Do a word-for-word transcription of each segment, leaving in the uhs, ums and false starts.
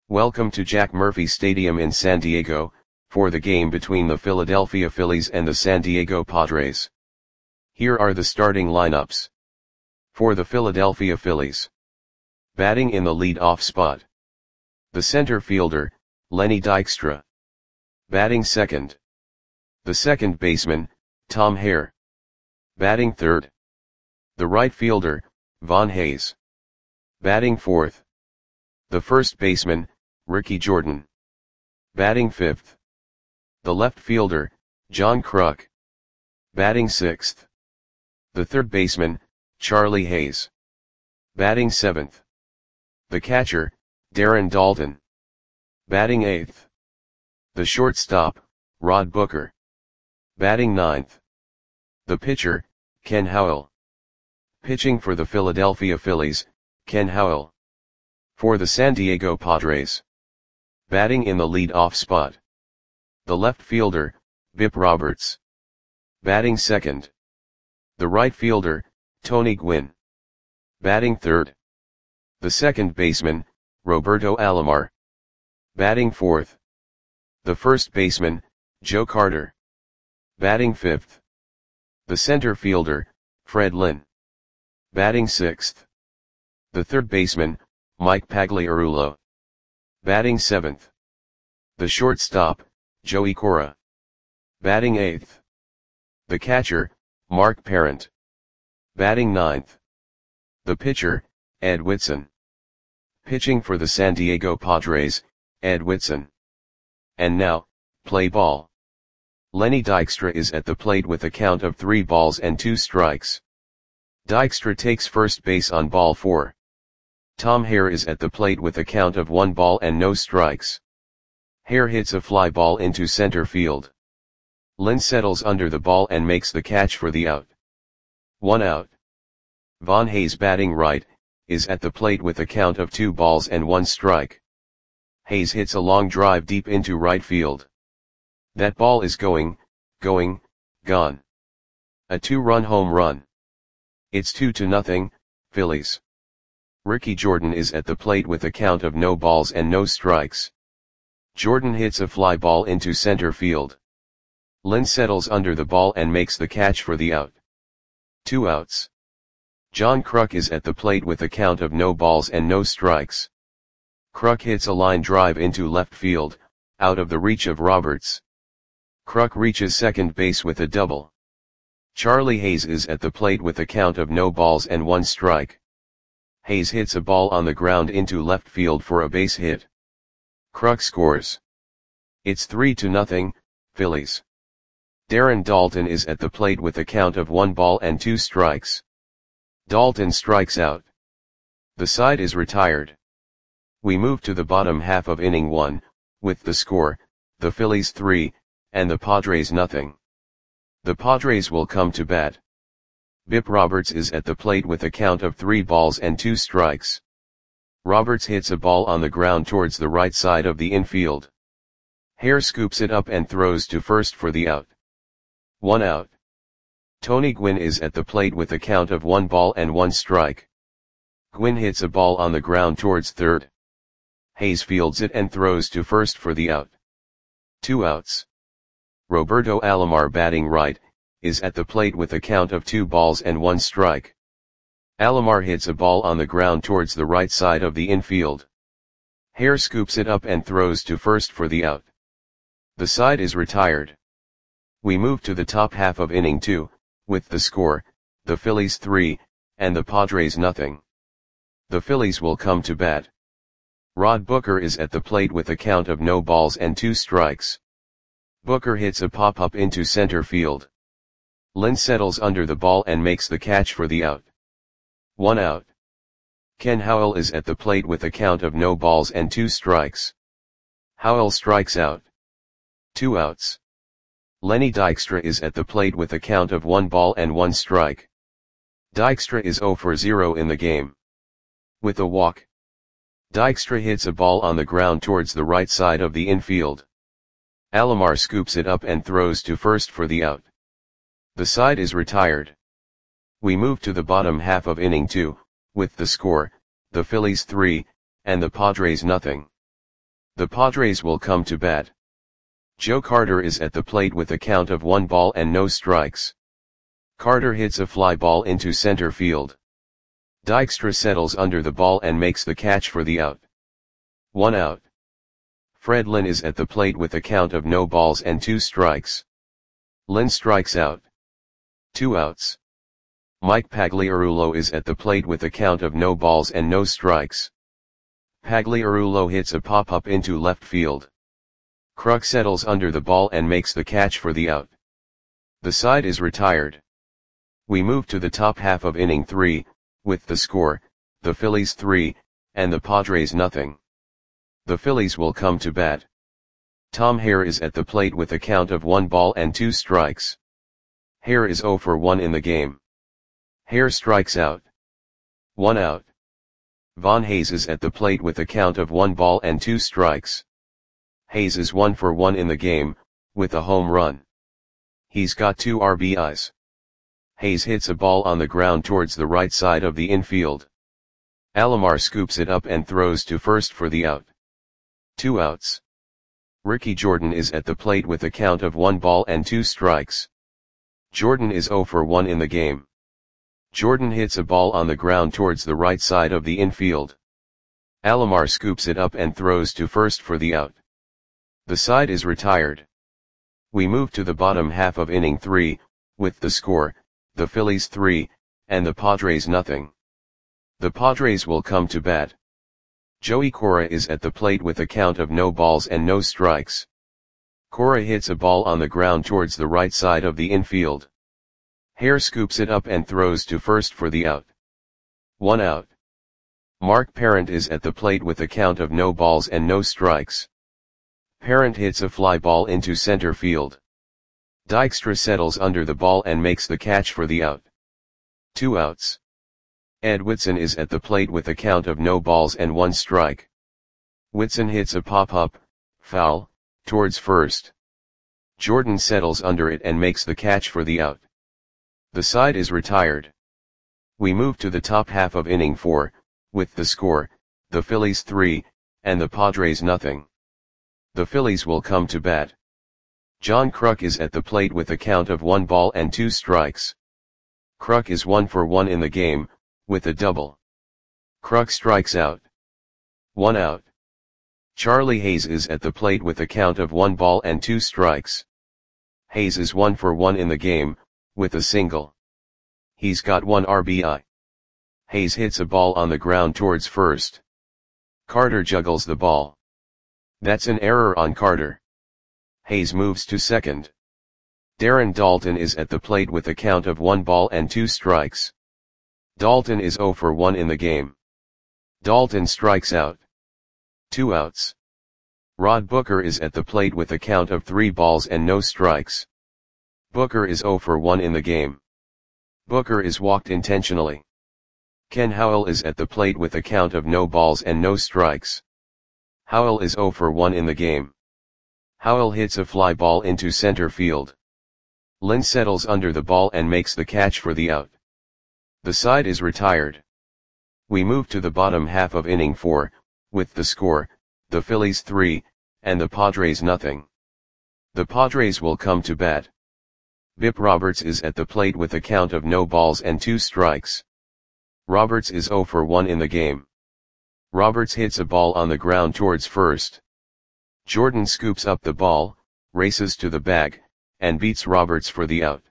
Welcome to Jack Murphy Stadium in San Diego, for the game between the Philadelphia Phillies and the San Diego Padres. Here are the starting lineups. For the Philadelphia Phillies. Batting in the lead-off spot. The center fielder, Lenny Dykstra. Batting second. The second baseman, Tom Hare. Batting third. The right fielder, Von Hayes. Batting fourth. The first baseman, Ricky Jordan. Batting fifth. The left fielder, John Kruk. Batting sixth. The third baseman, Charlie Hayes. Batting seventh. The catcher, Darren Daulton. Batting eighth. The shortstop, Rod Booker. Batting ninth. The pitcher, Ken Howell. Pitching for the Philadelphia Phillies, Ken Howell. For the San Diego Padres. Batting in the lead-off spot. The left fielder, Bip Roberts. Batting second. The right fielder, Tony Gwynn. Batting third. The second baseman, Roberto Alomar. Batting fourth. The first baseman, Joe Carter. Batting fifth. The center fielder, Fred Lynn. Batting sixth. The third baseman, Mike Pagliarulo. Batting seventh. The shortstop, Joey Cora. Batting eighth. The catcher, Mark Parent. Batting ninth. The pitcher, Ed Whitson. Pitching for the San Diego Padres, Ed Whitson. And now, play ball. Lenny Dykstra is at the plate with a count of three balls and two strikes. Dykstra takes first base on ball four. Tom Hare is at the plate with a count of one ball and no strikes. Hare hits a fly ball into center field. Lynn settles under the ball and makes the catch for the out. One out. Von Hayes, batting right, is at the plate with a count of two balls and one strike. Hayes hits a long drive deep into right field. That ball is going, going, gone. A two-run home run. It's two to nothing, Phillies. Ricky Jordan is at the plate with a count of no balls and no strikes. Jordan hits a fly ball into center field. Lynn settles under the ball and makes the catch for the out. Two outs. John Kruk is at the plate with a count of no balls and no strikes. Kruk hits a line drive into left field, out of the reach of Roberts. Kruk reaches second base with a double. Charlie Hayes is at the plate with a count of no balls and one strike. Hayes hits a ball on the ground into left field for a base hit. Kruk scores. It's three to nothing, Phillies. Darren Daulton is at the plate with a count of one ball and two strikes. Daulton strikes out. The side is retired. We move to the bottom half of inning one, with the score, the Phillies three, and the Padres nothing. The Padres will come to bat. Bip Roberts is at the plate with a count of three balls and two strikes. Roberts hits a ball on the ground towards the right side of the infield. Hare scoops it up and throws to first for the out. One out. Tony Gwynn is at the plate with a count of one ball and one strike. Gwynn hits a ball on the ground towards third. Hayes fields it and throws to first for the out. Two outs. Roberto Alomar, batting right, is at the plate with a count of two balls and one strike. Alomar hits a ball on the ground towards the right side of the infield. Hare scoops it up and throws to first for the out. The side is retired. We move to the top half of inning two, with the score, the Phillies three, and the Padres nothing. The Phillies will come to bat. Rod Booker is at the plate with a count of no balls and two strikes. Booker hits a pop-up into center field. Lynn settles under the ball and makes the catch for the out. One out. Ken Howell is at the plate with a count of no balls and two strikes. Howell strikes out. Two outs. Lenny Dykstra is at the plate with a count of one ball and one strike. Dykstra is zero for zero in the game. With a walk. Dykstra hits a ball on the ground towards the right side of the infield. Alomar scoops it up and throws to first for the out. The side is retired. We move to the bottom half of inning two, with the score, the Phillies three, and the Padres nothing. The Padres will come to bat. Joe Carter is at the plate with a count of one ball and no strikes. Carter hits a fly ball into center field. Dykstra settles under the ball and makes the catch for the out. One out. Fred Lynn is at the plate with a count of no balls and two strikes. Lynn strikes out. Two outs. Mike Pagliarulo is at the plate with a count of no balls and no strikes. Pagliarulo hits a pop-up into left field. Kruk settles under the ball and makes the catch for the out. The side is retired. We move to the top half of inning three, with the score, the Phillies three, and the Padres nothing. The Phillies will come to bat. Tom Hare is at the plate with a count of one ball and two strikes. Hare is zero for one in the game. Hare strikes out. One out. Von Hayes is at the plate with a count of one ball and two strikes. Hayes is one for one in the game, with a home run. He's got two R B Is. Hayes hits a ball on the ground towards the right side of the infield. Alomar scoops it up and throws to first for the out. Two outs. Ricky Jordan is at the plate with a count of one ball and two strikes. Jordan is zero for one in the game. Jordan hits a ball on the ground towards the right side of the infield. Alomar scoops it up and throws to first for the out. The side is retired. We move to the bottom half of inning three, with the score, the Phillies three, and the Padres nothing. The Padres will come to bat. Joey Cora is at the plate with a count of no balls and no strikes. Cora hits a ball on the ground towards the right side of the infield. Hare scoops it up and throws to first for the out. One out. Mark Parent is at the plate with a count of no balls and no strikes. Parent hits a fly ball into center field. Dykstra settles under the ball and makes the catch for the out. Two outs. Ed Whitson is at the plate with a count of no balls and one strike. Whitson hits a pop-up, foul, towards first. Jordan settles under it and makes the catch for the out. The side is retired. We move to the top half of inning four, with the score, the Phillies three, and the Padres nothing. The Phillies will come to bat. John Kruk is at the plate with a count of one ball and two strikes. Kruk is one for one in the game, with a double. Kruk strikes out. One out. Charlie Hayes is at the plate with a count of one ball and two strikes. Hayes is one for one in the game, with a single. He's got one R B I. Hayes hits a ball on the ground towards first. Carter juggles the ball. That's an error on Carter. Hayes moves to second. Darren Daulton is at the plate with a count of one ball and two strikes. Daulton is zero for one in the game. Daulton strikes out. Two outs. Rod Booker is at the plate with a count of three balls and no strikes. Booker is zero for one in the game. Booker is walked intentionally. Ken Howell is at the plate with a count of no balls and no strikes. Howell is zero for one in the game. Howell hits a fly ball into center field. Lynn settles under the ball and makes the catch for the out. The side is retired. We move to the bottom half of inning four, with the score, the Phillies three, and the Padres nothing. The Padres will come to bat. Bip Roberts is at the plate with a count of no balls and two strikes. Roberts is zero for one in the game. Roberts hits a ball on the ground towards first. Jordan scoops up the ball, races to the bag, and beats Roberts for the out.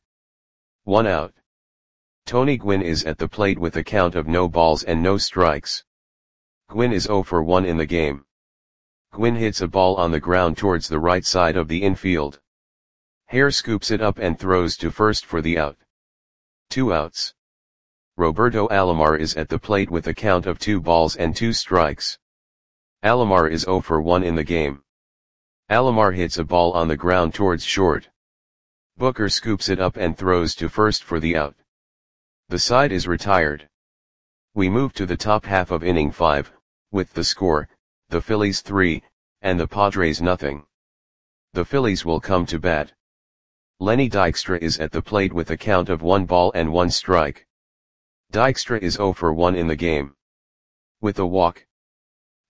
One out. Tony Gwynn is at the plate with a count of no balls and no strikes. Gwynn is zero for one in the game. Gwynn hits a ball on the ground towards the right side of the infield. Hare scoops it up and throws to first for the out. Two outs. Roberto Alomar is at the plate with a count of two balls and two strikes. Alomar is zero for one in the game. Alomar hits a ball on the ground towards short. Booker scoops it up and throws to first for the out. The side is retired. We move to the top half of inning five, with the score, the Phillies three, and the Padres nothing. The Phillies will come to bat. Lenny Dykstra is at the plate with a count of one ball and one strike. Dykstra is zero for one in the game. With a walk.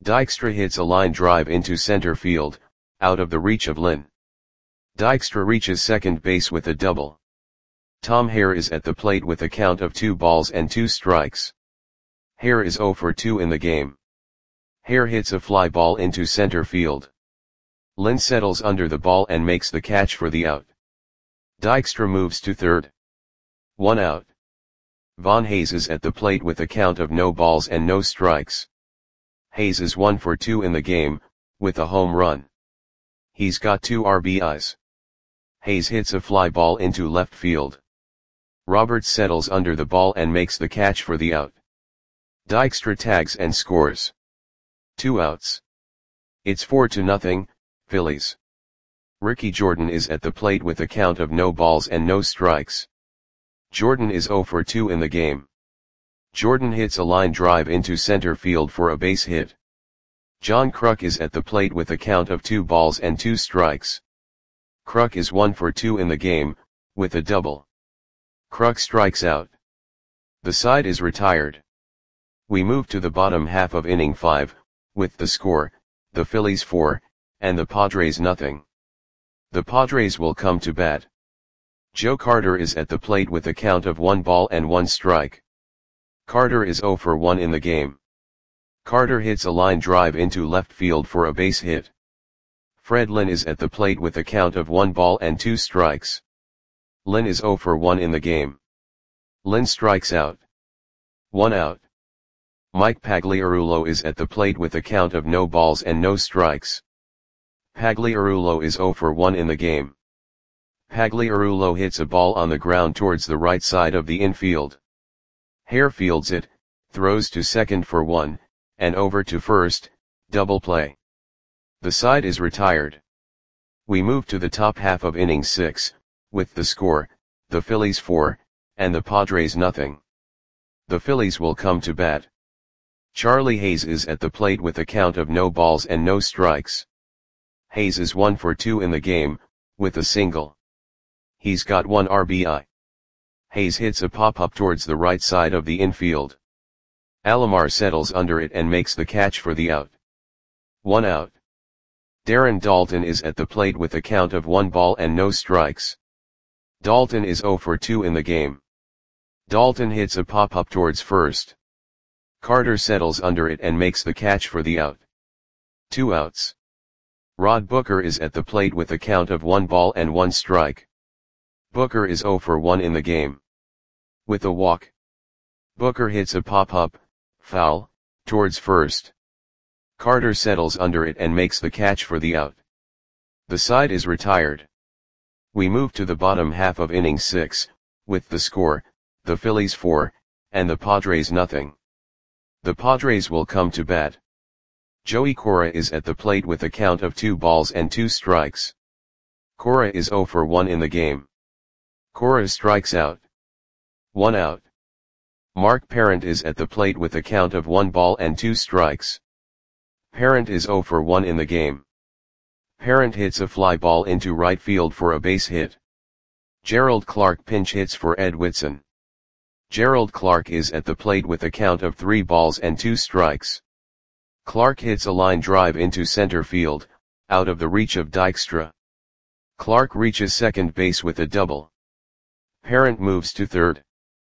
Dykstra hits a line drive into center field, out of the reach of Lynn. Dykstra reaches second base with a double. Tom Hare is at the plate with a count of two balls and two strikes. Hare is oh for two in the game. Hare hits a fly ball into center field. Lynn settles under the ball and makes the catch for the out. Dykstra moves to third. One out. Von Hayes is at the plate with a count of no balls and no strikes. Hayes is one for two in the game, with a home run. He's got two R B Is. Hayes hits a fly ball into left field. Roberts settles under the ball and makes the catch for the out. Dykstra tags and scores. Two outs. It's four to nothing, Phillies. Ricky Jordan is at the plate with a count of no balls and no strikes. Jordan is oh for two in the game. Jordan hits a line drive into center field for a base hit. John Kruk is at the plate with a count of two balls and two strikes. Kruk is one for two in the game, with a double. Kruk strikes out. The side is retired. We move to the bottom half of inning five, with the score, the Phillies four, and the Padres nothing. The Padres will come to bat. Joe Carter is at the plate with a count of one ball and one strike. Carter is oh for one in the game. Carter hits a line drive into left field for a base hit. Fred Lynn is at the plate with a count of one ball and two strikes. Lynn is oh for one in the game. Lynn strikes out. One out. Mike Pagliarulo is at the plate with a count of no balls and no strikes. Pagliarulo is oh for one in the game. Pagliarulo hits a ball on the ground towards the right side of the infield. Hare fields it, throws to second for one, and over to first, double play. The side is retired. We move to the top half of inning six, with the score, the Phillies four, and the Padres nothing. The Phillies will come to bat. Charlie Hayes is at the plate with a count of no balls and no strikes. Hayes is one for two in the game, with a single. He's got one R B I. Hayes hits a pop-up towards the right side of the infield. Alomar settles under it and makes the catch for the out. One out. Darren Daulton is at the plate with a count of one ball and no strikes. Daulton is oh for two in the game. Daulton hits a pop-up towards first. Carter settles under it and makes the catch for the out. Two outs. Rod Booker is at the plate with a count of one ball and one strike. Booker is oh for one in the game. With a walk. Booker hits a pop-up, foul, towards first. Carter settles under it and makes the catch for the out. The side is retired. We move to the bottom half of inning six, with the score, the Phillies four, and the Padres nothing. The Padres will come to bat. Joey Cora is at the plate with a count of two balls and two strikes. Cora is oh for one in the game. Cora strikes out. One out. Mark Parent is at the plate with a count of one ball and two strikes. Parent is oh for one in the game. Parent hits a fly ball into right field for a base hit. Gerald Clark pinch hits for Ed Whitson. Gerald Clark is at the plate with a count of three balls and two strikes. Clark hits a line drive into center field, out of the reach of Dykstra. Clark reaches second base with a double. Parent moves to third.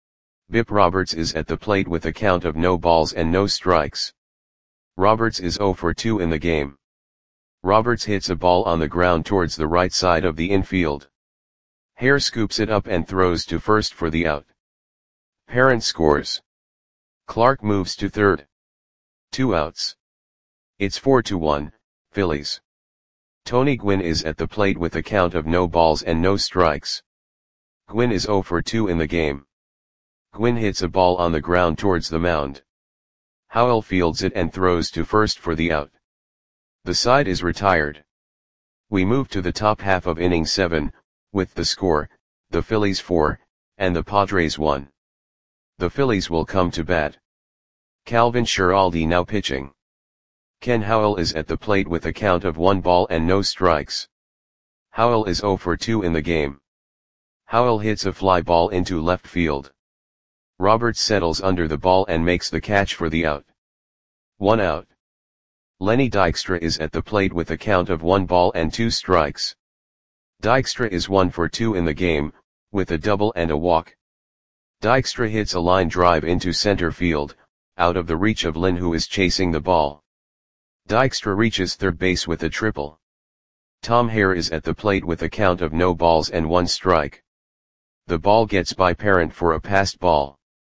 Bip Roberts is at the plate with a count of no balls and no strikes. Roberts is oh for two in the game. Roberts hits a ball on the ground towards the right side of the infield. Hare scoops it up and throws to first for the out. Parent scores. Clark moves to third. Two outs. It's four to one, Phillies. Tony Gwynn is at the plate with a count of no balls and no strikes. Gwynn is oh for two in the game. Gwynn hits a ball on the ground towards the mound. Howell fields it and throws to first for the out. The side is retired. We move to the top half of inning seven, with the score, the Phillies four, and the Padres one. The Phillies will come to bat. Calvin Schiraldi now pitching. Ken Howell is at the plate with a count of one ball and no strikes. Howell is oh for two in the game. Howell hits a fly ball into left field. Roberts settles under the ball and makes the catch for the out. One out. Lenny Dykstra is at the plate with a count of one ball and two strikes. Dykstra is one for two in the game, with a double and a walk. Dykstra hits a line drive into center field, out of the reach of Lynn, who is chasing the ball. Dykstra reaches third base with a triple. Tom Hare is at the plate with a count of no balls and one strike. The ball gets by Parent for a passed ball.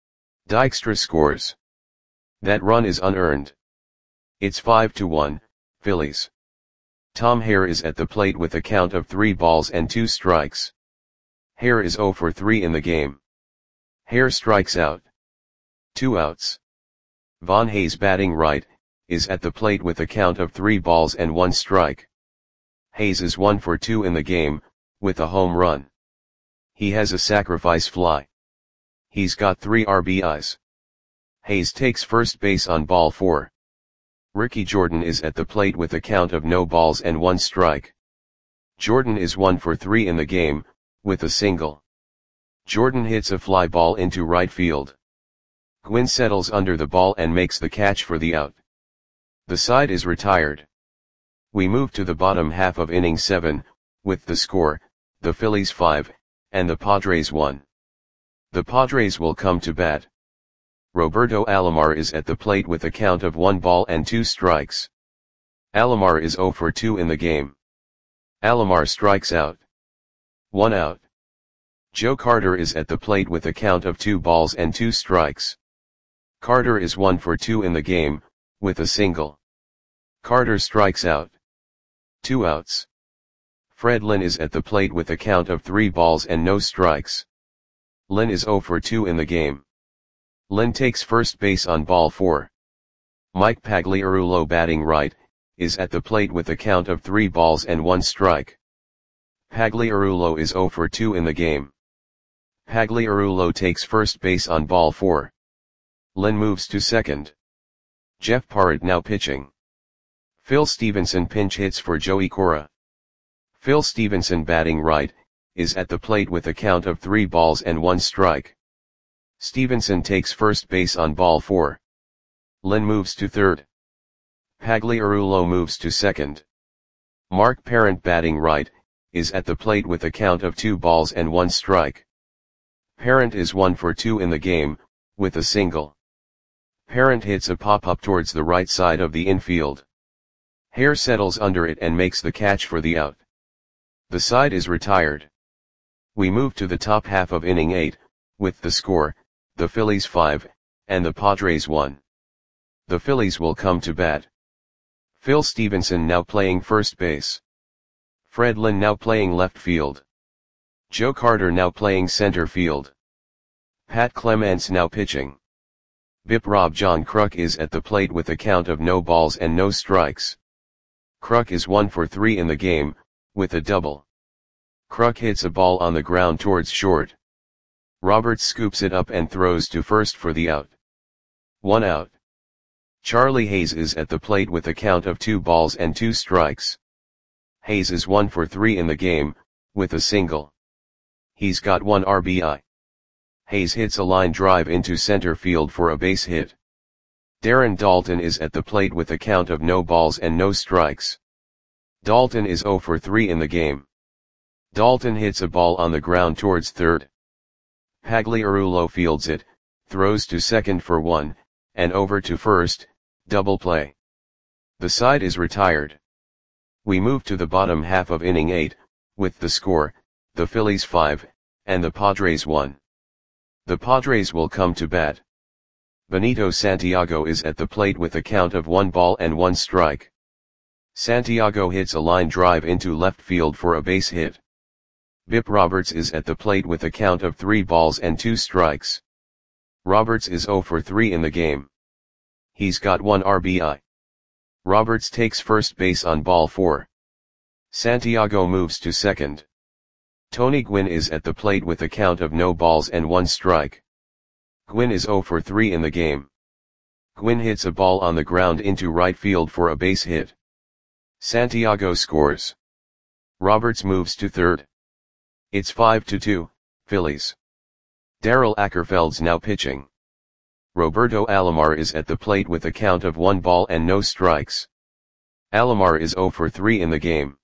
Dykstra scores. That run is unearned. It's five to one, Phillies. Tom Hare is at the plate with a count of three balls and two strikes. Hare is zero for three in the game. Hare strikes out. Two outs. Von Hayes, batting right, is at the plate with a count of three balls and one strike. Hayes is one for two in the game, with a home run. He has a sacrifice fly. He's got three R B Is. Hayes takes first base on ball four. Ricky Jordan is at the plate with a count of no balls and one strike. Jordan is one for three in the game, with a single. Jordan hits a fly ball into right field. Gwynn settles under the ball and makes the catch for the out. The side is retired. We move to the bottom half of inning seven, with the score, the Phillies five, and the Padres one. The Padres will come to bat. Roberto Alomar is at the plate with a count of one ball and two strikes. Alomar is zero for two in the game. Alomar strikes out. One out. Joe Carter is at the plate with a count of two balls and two strikes. Carter is one for two in the game, with a single. Carter strikes out. Two outs. Fred Lynn is at the plate with a count of three balls and no strikes. Lynn is zero for two in the game. Lynn takes first base on ball four. Mike Pagliarulo, batting right, is at the plate with a count of three balls and one strike. Pagliarulo is zero for two in the game. Pagliarulo takes first base on ball four. Lynn moves to second. Jeff Parrott now pitching. Phil Stevenson pinch hits for Joey Cora. Phil Stevenson, batting right, is at the plate with a count of three balls and one strike. Stevenson takes first base on ball four. Lynn moves to third. Pagliarulo moves to second. Mark Parent, batting right, is at the plate with a count of two balls and one strike. Parent is one for two in the game, with a single. Parent hits a pop-up towards the right side of the infield. Hare settles under it and makes the catch for the out. The side is retired. We move to the top half of inning eight, with the score, the Phillies five, and the Padres one. The Phillies will come to bat. Phil Stevenson now playing first base. Fred Lynn now playing left field. Joe Carter now playing center field. Pat Clements now pitching. Bip Rob John Kruk is at the plate with a count of no balls and no strikes. Kruk is one for three in the game, with a double. Kruk hits a ball on the ground towards short. Roberts scoops it up and throws to first for the out. One out. Charlie Hayes is at the plate with a count of two balls and two strikes. Hayes is one for three in the game, with a single. He's got one R B I. Hayes hits a line drive into center field for a base hit. Darren Daulton is at the plate with a count of no balls and no strikes. Daulton is zero for three in the game. Daulton hits a ball on the ground towards third. Pagliarulo fields it, throws to second for one, and over to first, double play. The side is retired. We move to the bottom half of inning eight, with the score, the Phillies five, and the Padres one. The Padres will come to bat. Benito Santiago is at the plate with a count of one ball and one strike. Santiago hits a line drive into left field for a base hit. Bip Roberts is at the plate with a count of three balls and two strikes. Roberts is zero for three in the game. He's got one R B I. Roberts takes first base on ball four. Santiago moves to second. Tony Gwynn is at the plate with a count of no balls and one strike. Gwynn is zero for three in the game. Gwynn hits a ball on the ground into right field for a base hit. Santiago scores. Roberts moves to third. It's five to two, Phillies. Darrell Ackerfeld's now pitching. Roberto Alomar is at the plate with a count of one ball and no strikes. Alomar is zero for three in the game.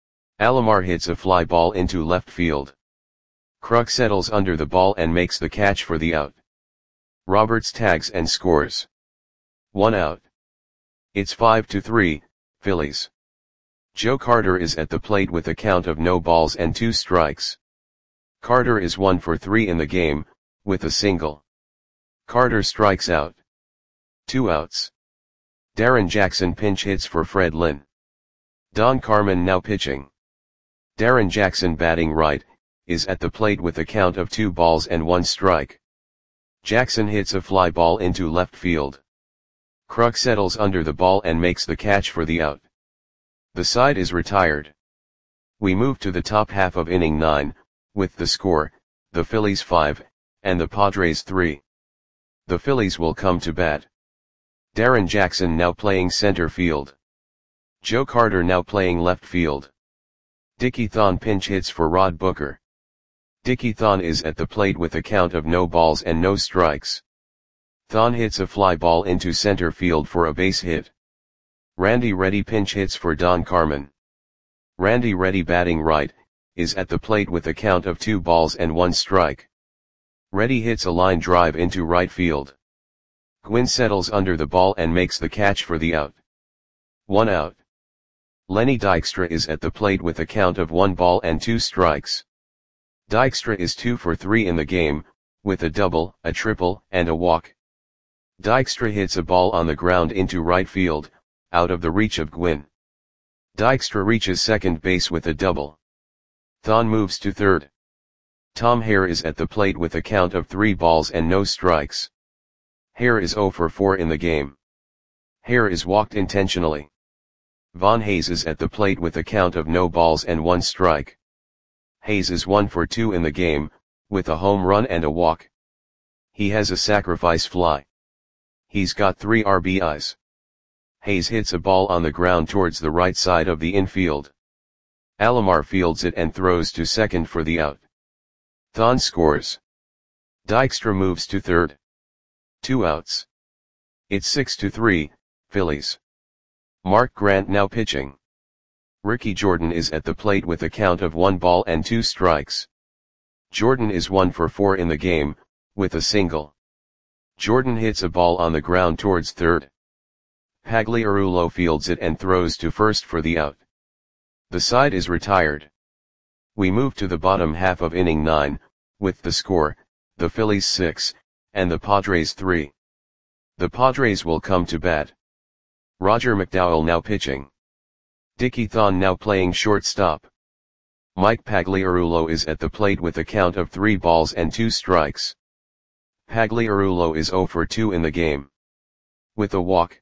Alomar hits a fly ball into left field. Kruk settles under the ball and makes the catch for the out. Roberts tags and scores. One out. It's five to three, Phillies. Joe Carter is at the plate with a count of no balls and two strikes. Carter is one for three in the game, with a single. Carter strikes out. Two outs. Darren Jackson pinch hits for Fred Lynn. Don Carmen now pitching. Darren Jackson batting right, is at the plate with a count of two balls and one strike. Jackson hits a fly ball into left field. Kruk settles under the ball and makes the catch for the out. The side is retired. We move to the top half of inning nine, with the score, the Phillies five, and the Padres three. The Phillies will come to bat. Darren Jackson now playing center field. Joe Carter now playing left field. Dickie Thon pinch hits for Rod Booker. Dickie Thon is at the plate with a count of no balls and no strikes. Thon hits a fly ball into center field for a base hit. Randy Reddy pinch hits for Don Carmen. Randy Reddy batting right, is at the plate with a count of two balls and one strike. Reddy hits a line drive into right field. Gwynn settles under the ball and makes the catch for the out. One out. Lenny Dykstra is at the plate with a count of one ball and two strikes. Dykstra is two for three in the game, with a double, a triple, and a walk. Dykstra hits a ball on the ground into right field, out of the reach of Gwynn. Dykstra reaches second base with a double. Thon moves to third. Tom Hare is at the plate with a count of three balls and no strikes. Hare is zero for four in the game. Hare is walked intentionally. Von Hayes is at the plate with a count of no balls and one strike. Hayes is one for two in the game, with a home run and a walk. He has a sacrifice fly. He's got three R B Is. Hayes hits a ball on the ground towards the right side of the infield. Alomar fields it and throws to second for the out. Thon scores. Dykstra moves to third. Two outs. It's six to three, Phillies. Mark Grant now pitching. Ricky Jordan is at the plate with a count of one ball and two strikes. Jordan is one for four in the game, with a single. Jordan hits a ball on the ground towards third. Pagliarulo fields it and throws to first for the out. The side is retired. We move to the bottom half of inning nine, with the score, the Phillies six, and the Padres three. The Padres will come to bat. Roger McDowell now pitching. Dickie Thon now playing shortstop. Mike Pagliarulo is at the plate with a count of three balls and two strikes. Pagliarulo is zero for two in the game. With a walk.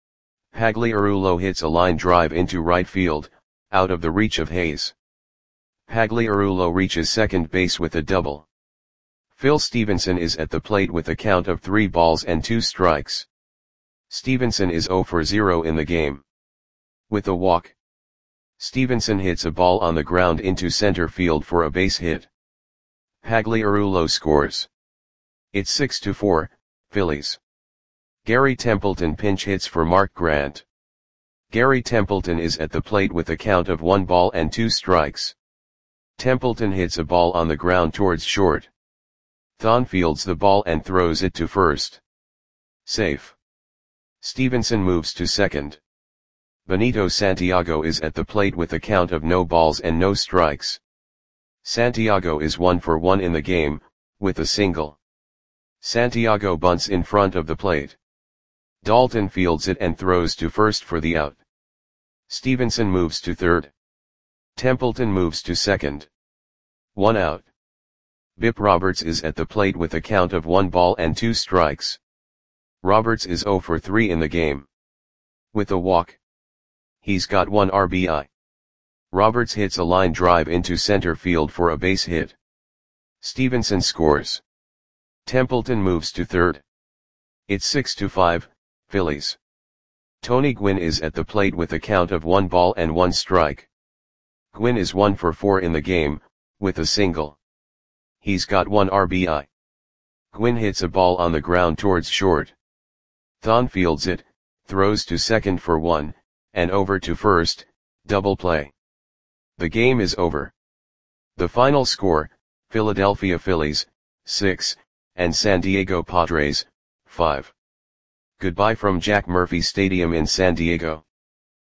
Pagliarulo hits a line drive into right field, out of the reach of Hayes. Pagliarulo reaches second base with a double. Phil Stevenson is at the plate with a count of three balls and two strikes. Stevenson is zero for zero in the game. With a walk. Stevenson hits a ball on the ground into center field for a base hit. Pagliarulo scores. It's six to four, Phillies. Gary Templeton pinch hits for Mark Grant. Gary Templeton is at the plate with a count of one ball and two strikes. Templeton hits a ball on the ground towards short. Thon fields the ball and throws it to first. Safe. Stevenson moves to second. Benito Santiago is at the plate with a count of no balls and no strikes. Santiago is one for one in the game, with a single. Santiago bunts in front of the plate. Dalton fields it and throws to first for the out. Stevenson moves to third. Templeton moves to second. One out. Bip Roberts is at the plate with a count of one ball and two strikes. Roberts is zero for three in the game. With a walk. He's got one R B I. Roberts hits a line drive into center field for a base hit. Stevenson scores. Templeton moves to third. It's six to five, Phillies. Tony Gwynn is at the plate with a count of one ball and one strike. Gwynn is one for four in the game, with a single. He's got one R B I. Gwynn hits a ball on the ground towards short. Thon fields it, throws to second for one, and over to first, double play. The game is over. The final score, Philadelphia Phillies, six, and San Diego Padres, five. Goodbye from Jack Murphy Stadium in San Diego.